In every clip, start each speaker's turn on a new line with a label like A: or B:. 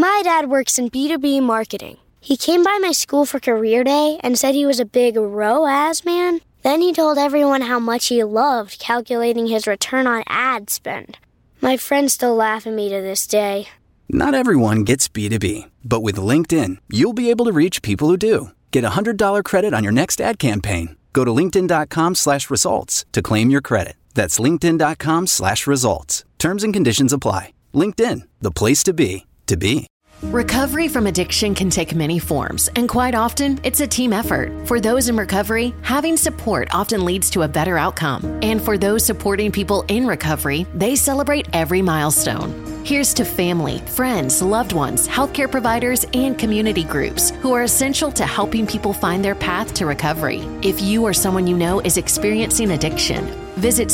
A: My dad works in B2B marketing. He came by my school for career day and said he was a big ROAS man. Then he told everyone how much he loved calculating his return on ad spend. My friends still laugh at me to this day.
B: Not everyone gets B2B, but with LinkedIn, you'll be able to reach people who do. Get a $100 credit on your next ad campaign. Go to linkedin.com/results to claim your credit. That's linkedin.com/results. Terms and conditions apply. LinkedIn, the place to be, to be.
C: Recovery from addiction can take many forms, and quite often, it's a team effort. For those in recovery, having support often leads to a better outcome. And for those supporting people in recovery, they celebrate every milestone. Here's to family, friends, loved ones, healthcare providers, and community groups who are essential to helping people find their path to recovery. If you or someone you know is experiencing addiction, visit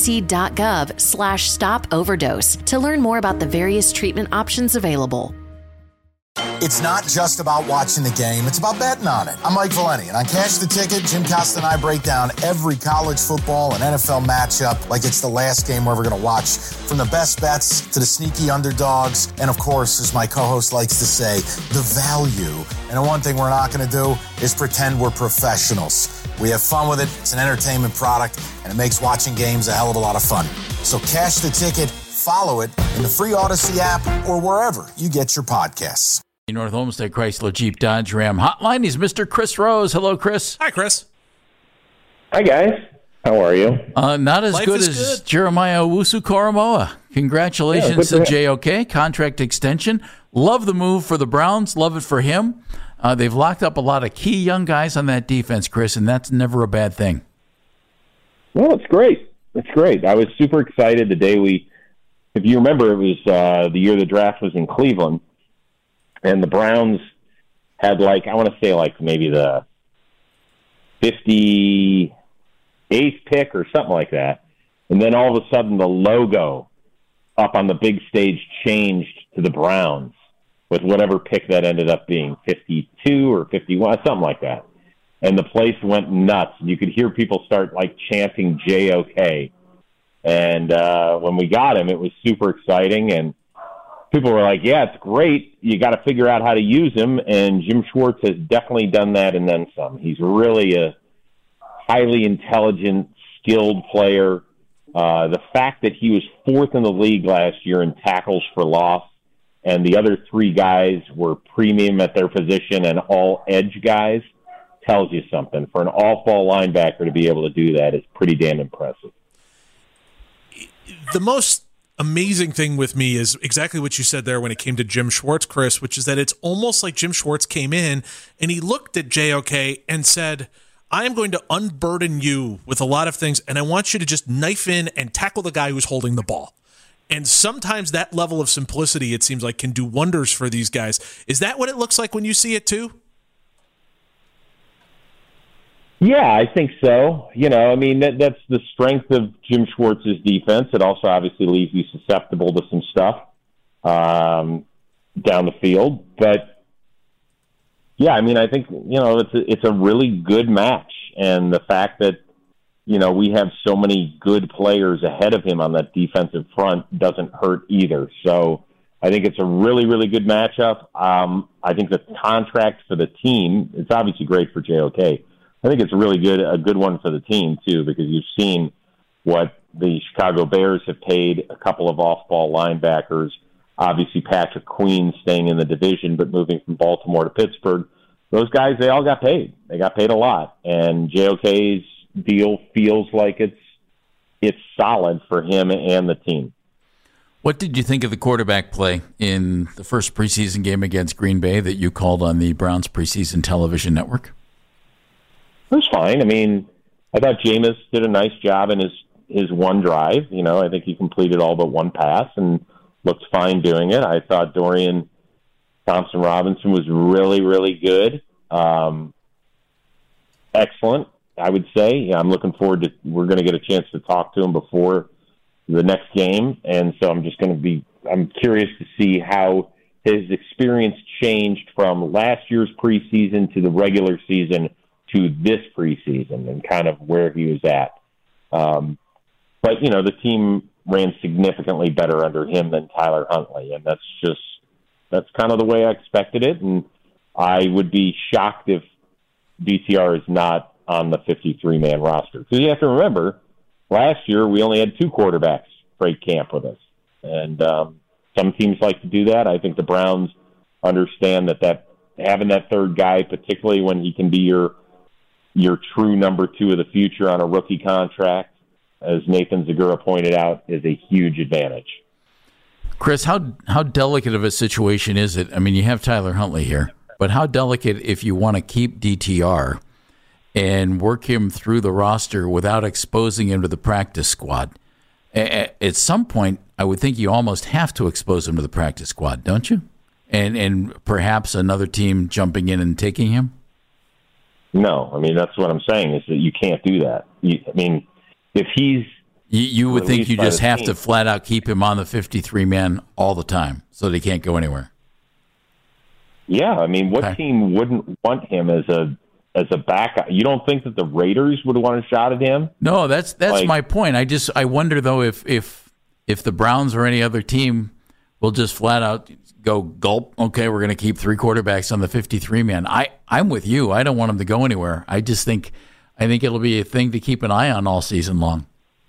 C: cdc.gov/stop overdose to learn more about the various treatment options available.
D: It's not just about watching the game, it's about betting on it. I'm Mike Valeni, and on Cash the Ticket, Jim Costa and I break down every college football and NFL matchup like it's the last game we're ever going to watch. From the best bets to the sneaky underdogs, and of course, as my co-host likes to say, the value. And the one thing we're not going to do is pretend we're professionals. We have fun with it, it's an entertainment product, and it makes watching games a hell of a lot of fun. So Cash the Ticket, follow it in the free Odyssey app or wherever you get your podcasts.
E: North Olmsted Chrysler Jeep Dodge Ram hotline. He's Mr. Chris Rose. Hello, Chris.
F: Hi, Chris.
G: Hi, guys. How are you?
E: Not as good as Jeremiah Owusu-Koramoah. Congratulations to JOK. Contract extension. Love the move for the Browns. Love it for him. They've locked up a lot of key young guys on that defense, Chris, and that's never a bad thing.
G: Well, it's great. It's great. I was super excited the day if you remember, it was the year the draft was in Cleveland. And the Browns had I want to say maybe the 58th pick or something like that. And then all of a sudden the logo up on the big stage changed to the Browns with whatever pick that ended up being, 52 or 51, something like that. And the place went nuts. You could hear people start chanting JOK. And when we got him, it was super exciting. And people were like, yeah, it's great. You got to figure out how to use him. And Jim Schwartz has definitely done that and then some. He's really a highly intelligent, skilled player. The fact that he was fourth in the league last year in tackles for loss, and the other three guys were premium at their position and all edge guys, tells you something. For an off-ball linebacker to be able to do that is pretty damn impressive.
F: The most amazing thing with me is exactly what you said there when it came to Jim Schwartz, Chris, which is that it's almost like Jim Schwartz came in and he looked at JOK and said, I am going to unburden you with a lot of things, and I want you to just knife in and tackle the guy who's holding the ball. And sometimes that level of simplicity, it seems like, can do wonders for these guys. Is that what it looks like when you see it too?
G: Yeah, I think so. That's the strength of Jim Schwartz's defense. It also obviously leaves you susceptible to some stuff down the field. But, yeah, I think, it's a really good match. And the fact that, we have so many good players ahead of him on that defensive front doesn't hurt either. So I think it's a really, really good matchup. I think the contract for the team, it's obviously great for JOK. I think it's a good one for the team, too, because you've seen what the Chicago Bears have paid a couple of off-ball linebackers. Obviously, Patrick Queen staying in the division but moving from Baltimore to Pittsburgh. Those guys, they all got paid. They got paid a lot. And JOK's deal feels like it's solid for him and the team.
E: What did you think of the quarterback play in the first preseason game against Green Bay that you called on the Browns preseason television network?
G: It was fine. I thought Jameis did a nice job in his one drive. I think he completed all but one pass and looked fine doing it. I thought Dorian Thompson-Robinson was really, really good. Excellent, I would say. Yeah, I'm looking forward to, we're going to get a chance to talk to him before the next game. And so I'm curious to see how his experience changed from last year's preseason to the regular season to this preseason and kind of where he was at. But, the team ran significantly better under him than Tyler Huntley, and That's kind of the way I expected it, and I would be shocked if DTR is not on the 53-man roster. Because you have to remember, last year we only had 2 quarterbacks break camp with us. And some teams like to do that. I think the Browns understand that having that third guy, particularly when he can be your true number 2 of the future on a rookie contract, as Nathan Zegura pointed out, is a huge advantage.
E: Chris, how delicate of a situation is it? I mean, you have Tyler Huntley here, but how delicate if you want to keep DTR and work him through the roster without exposing him to the practice squad? At some point, I would think you almost have to expose him to the practice squad, don't you? And perhaps another team jumping in and taking him?
G: No, I mean, that's what I'm saying, is that you can't do that. If he's...
E: You would think you just have to flat out keep him on the 53-man all the time so that he can't go anywhere.
G: Yeah, I mean, what team wouldn't want him as a backup? You don't think that the Raiders would want a shot at him?
E: No, that's my point. I wonder though if the Browns or any other team will just flat out go gulp. Okay, we're going to keep 3 quarterbacks on the 53-man. I'm with you. I don't want him to go anywhere. I think it'll be a thing to keep an eye on all season long.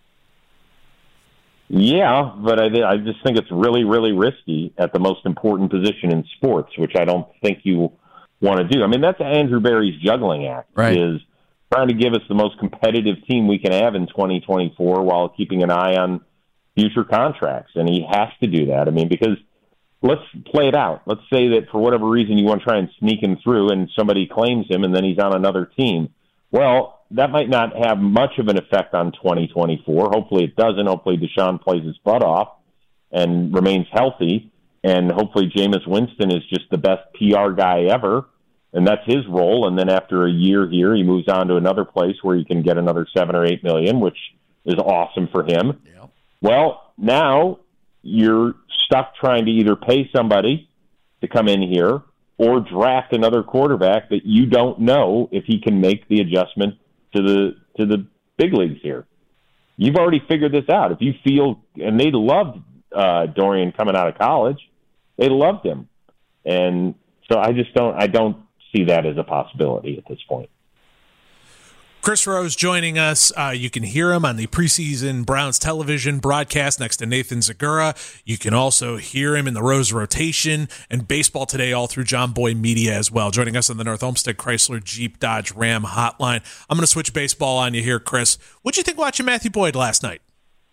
E: Yeah,
G: but I just think it's really, really risky at the most important position in sports, which I don't think you want to do. I mean, that's Andrew Berry's juggling act,
E: right,
G: is trying to give us the most competitive team we can have in 2024 while keeping an eye on future contracts. And he has to do that. I mean, because let's play it out. Let's say that for whatever reason you want to try and sneak him through and somebody claims him and then he's on another team. Well, that might not have much of an effect on 2024. Hopefully it doesn't. Hopefully Deshaun plays his butt off and remains healthy. And hopefully Jameis Winston is just the best PR guy ever. And that's his role. And then after a year here, he moves on to another place where he can get another $7 or $8 million, which is awesome for him.
E: Yep.
G: Well, now you're stuck trying to either pay somebody to come in here or draft another quarterback that you don't know if he can make the adjustment to the big leagues here. You've already figured this out. If you feel, and they loved Dorian coming out of college, they loved him, and so I don't see that as a possibility at this point.
F: Chris Rose joining us. You can hear him on the preseason Browns television broadcast next to Nathan Zegura. You can also hear him in the Rose Rotation and Baseball Today all through John Boy Media as well. Joining us on the North Olmsted Chrysler Jeep Dodge Ram hotline. I'm going to switch baseball on you here, Chris. What'd you think watching Matthew Boyd last night?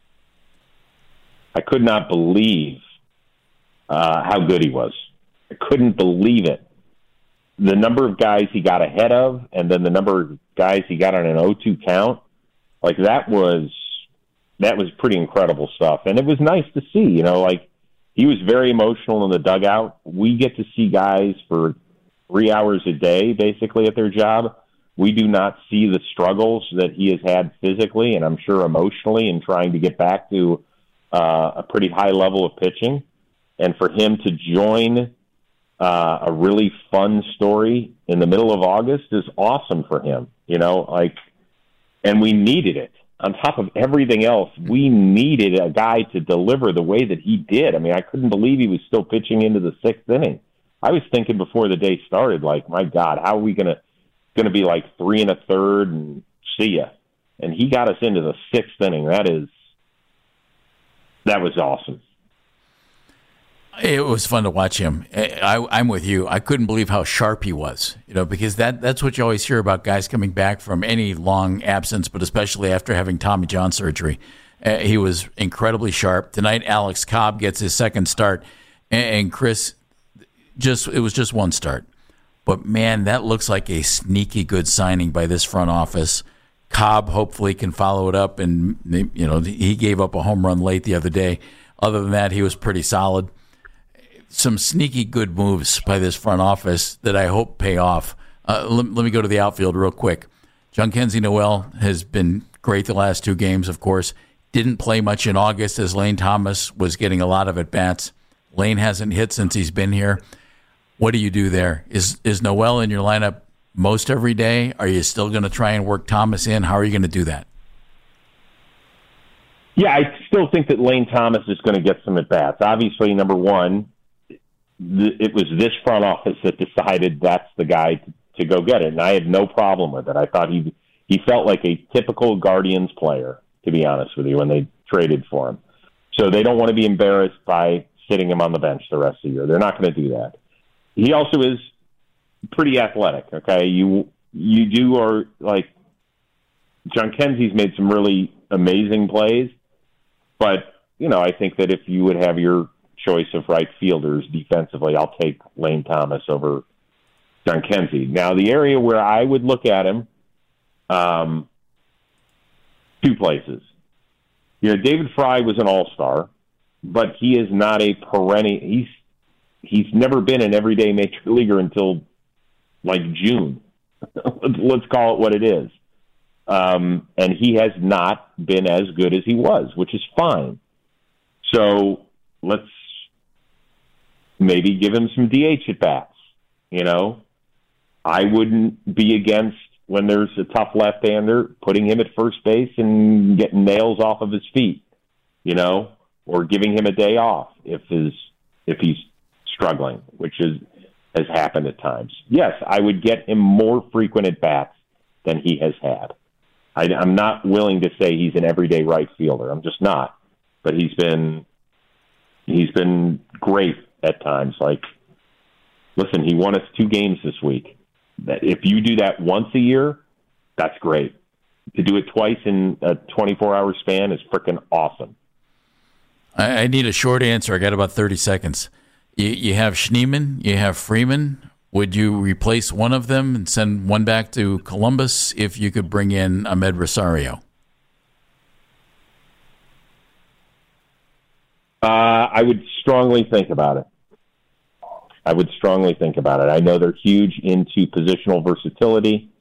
G: I could not believe how good he was. I couldn't believe it. The number of guys he got ahead of, and then the number of guys he got on an 0-2 count, like that was pretty incredible stuff. And it was nice to see, like he was very emotional in the dugout. We get to see guys for 3 hours a day, basically at their job. We do not see the struggles that he has had physically, and I'm sure emotionally, in trying to get back to a pretty high level of pitching. And for him to join a really fun story in the middle of August is awesome for him, and we needed it. On top of everything else, we needed a guy to deliver the way that he did. I mean, I couldn't believe he was still pitching into the 6th inning. I was thinking before the day started, like, my God, how are we going to be like 3 1/3 and see ya? And he got us into the 6th inning. That was awesome.
E: It was fun to watch him. I'm with you. I couldn't believe how sharp he was, because that's what you always hear about guys coming back from any long absence, but especially after having Tommy John surgery. He was incredibly sharp. Tonight, Alex Cobb gets his second start, and Chris, it was just one start. But, man, that looks like a sneaky good signing by this front office. Cobb hopefully can follow it up, and, he gave up a home run late the other day. Other than that, he was pretty solid. Some sneaky good moves by this front office that I hope pay off. Let me go to the outfield real quick. Jhonkensy Noel has been great the last 2 games, of course. Didn't play much in August as Lane Thomas was getting a lot of at-bats. Lane hasn't hit since he's been here. What do you do there? Is Noel in your lineup most every day? Are you still going to try and work Thomas in? How are you going to do that?
G: Yeah, I still think that Lane Thomas is going to get some at-bats. Obviously, number one, it was this front office that decided that's the guy to go get it. And I had no problem with it. I thought he felt like a typical Guardians player, to be honest with you, when they traded for him. So they don't want to be embarrassed by sitting him on the bench the rest of the year. They're not going to do that. He also is pretty athletic, okay? You do, or like John Kenzie's made some really amazing plays, but, I think that if you would have your choice of right fielders defensively, I'll take Lane Thomas over John Kenzie. Now, the area where I would look at him, two places. David Fry was an all-star, but he is not a perennial. He's never been an everyday major leaguer until like June. Let's call it what it is. And he has not been as good as he was, which is fine. So let's maybe give him some DH at bats. I wouldn't be against, when there's a tough left-hander, putting him at first base and getting nails off of his feet, or giving him a day off if he's struggling, which has happened at times. Yes, I would get him more frequent at bats than he has had. I'm not willing to say he's an everyday right fielder. I'm just not. But he's been great at times. Like, listen, he won us 2 games this week. That if you do that once a year, that's great. To do it twice in a 24-hour span is freaking awesome.
E: I need a short answer. I got about 30 seconds. You have Schneemann, you have Freeman. Would you replace one of them and send one back to Columbus if you could bring in Ahmed Rosario?
G: I would strongly think about it. I know they're huge into positional versatility,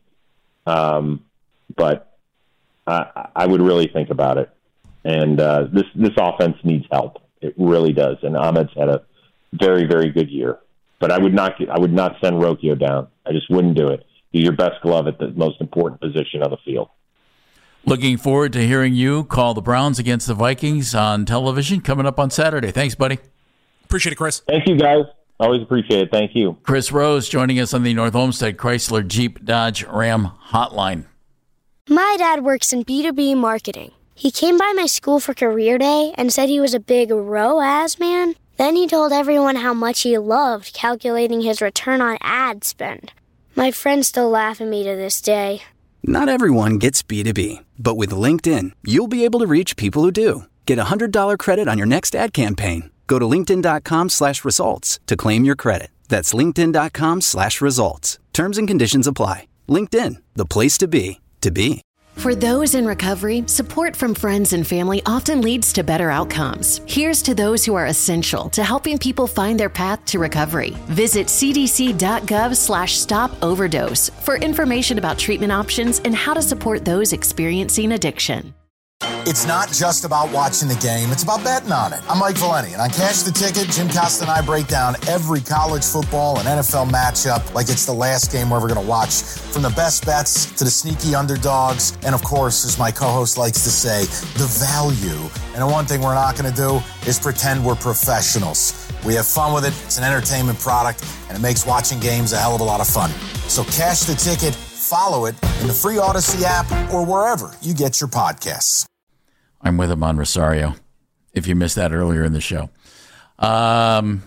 G: but I would really think about it. And this offense needs help. It really does. And Ahmed's had a very, very good year. But I would not send Rocchio down. I just wouldn't do it. He's your best glove at the most important position on the field.
E: Looking forward to hearing you call the Browns against the Vikings on television coming up on Saturday. Thanks, buddy.
F: Appreciate it, Chris.
G: Thank you, guys. Always appreciate it. Thank you.
E: Chris Rose joining us on the North Olmsted Chrysler Jeep Dodge Ram hotline.
A: My dad works in B2B marketing. He came by my school for career day and said he was a big ROAS man. Then he told everyone how much he loved calculating his return on ad spend. My friends still laugh at me to this day.
B: Not everyone gets B2B, but with LinkedIn, you'll be able to reach people who do. Get a $100 credit on your next ad campaign. Go to linkedin.com/results to claim your credit. That's linkedin.com/results. Terms and conditions apply. LinkedIn, the place to be, to be.
C: For those in recovery, support from friends and family often leads to better outcomes. Here's to those who are essential to helping people find their path to recovery. Visit cdc.gov/stop-overdose for information about treatment options and how to support those experiencing addiction.
D: It's not just about watching the game, it's about betting on it. I'm Mike Valeni, and on Cash the Ticket, Jim Costa and I break down every college football and NFL matchup like it's the last game we're ever going to watch. From the best bets to the sneaky underdogs, and of course, as my co-host likes to say, the value. And the one thing we're not going to do is pretend we're professionals. We have fun with it, it's an entertainment product, and it makes watching games a hell of a lot of fun. So Cash the Ticket, follow it in the free Odyssey app or wherever you get your podcasts.
E: I'm with Ahmed Rosario, if you missed that earlier in the show. Yeah,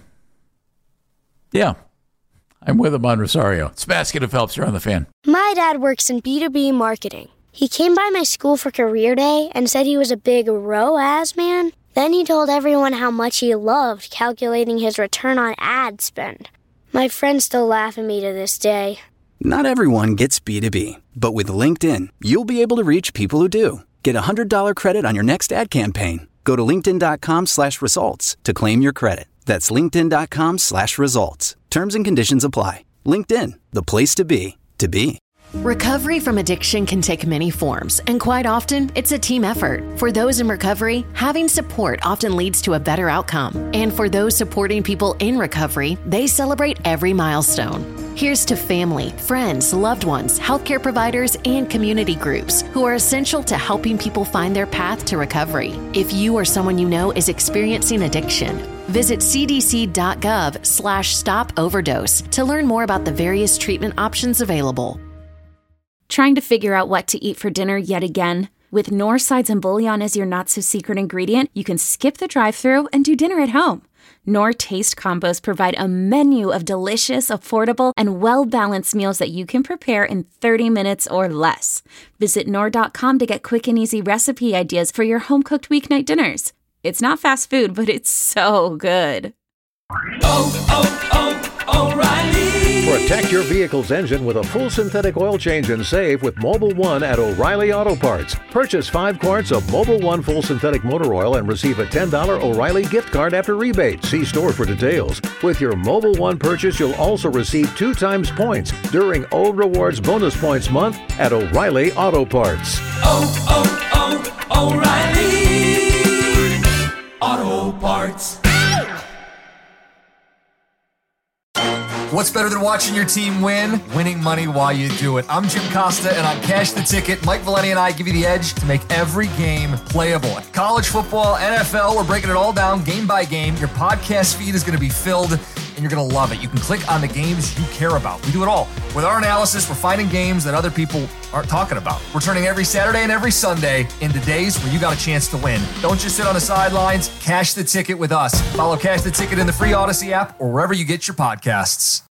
E: I'm with Ahmed Rosario. It's Basket of Phelps. You're on the Fan.
A: My dad works in B2B marketing. He came by my school for career day and said he was a big ROAS man. Then he told everyone how much he loved calculating his return on ad spend. My friends still laugh at me to this day.
B: Not everyone gets B2B, but with LinkedIn, you'll be able to reach people who do. Get a $100 credit on your next ad campaign. Go to linkedin.com/results to claim your credit. That's linkedin.com/results. Terms and conditions apply. LinkedIn, the place to be, to be.
C: Recovery from addiction can take many forms, and quite often, it's a team effort. For those in recovery, having support often leads to a better outcome. And for those supporting people in recovery, they celebrate every milestone. Here's to family, friends, loved ones, healthcare providers, and community groups who are essential to helping people find their path to recovery. If you or someone you know is experiencing addiction, visit cdc.gov/stop-overdose to learn more about the various treatment options available.
H: Trying to figure out what to eat for dinner yet again? With Knorr sides and bouillon as your not-so-secret ingredient, you can skip the drive-thru and do dinner at home. Knorr Taste Combos provide a menu of delicious, affordable, and well-balanced meals that you can prepare in 30 minutes or less. Visit Knorr.com to get quick and easy recipe ideas for your home-cooked weeknight dinners. It's not fast food, but it's so good.
I: O'Reilly. Protect your vehicle's engine with a full synthetic oil change and save with Mobil 1 at O'Reilly Auto Parts. Purchase 5 quarts of Mobil 1 full synthetic motor oil and receive a $10 O'Reilly gift card after rebate. See store for details. With your Mobil 1 purchase, you'll also receive 2 times points during O Rewards Bonus Points Month at O'Reilly Auto Parts.
J: O'Reilly Auto Parts.
K: What's better than watching your team win? Winning money while you do it. I'm Jim Costa, and on Cash the Ticket, Mike Valenti and I give you the edge to make every game playable. College football, NFL, we're breaking it all down game by game. Your podcast feed is going to be filled, and you're going to love it. You can click on the games you care about. We do it all. With our analysis, we're finding games that other people aren't talking about. We're turning every Saturday and every Sunday into days where you got a chance to win. Don't just sit on the sidelines. Cash the Ticket with us. Follow Cash the Ticket in the free Odyssey app or wherever you get your podcasts.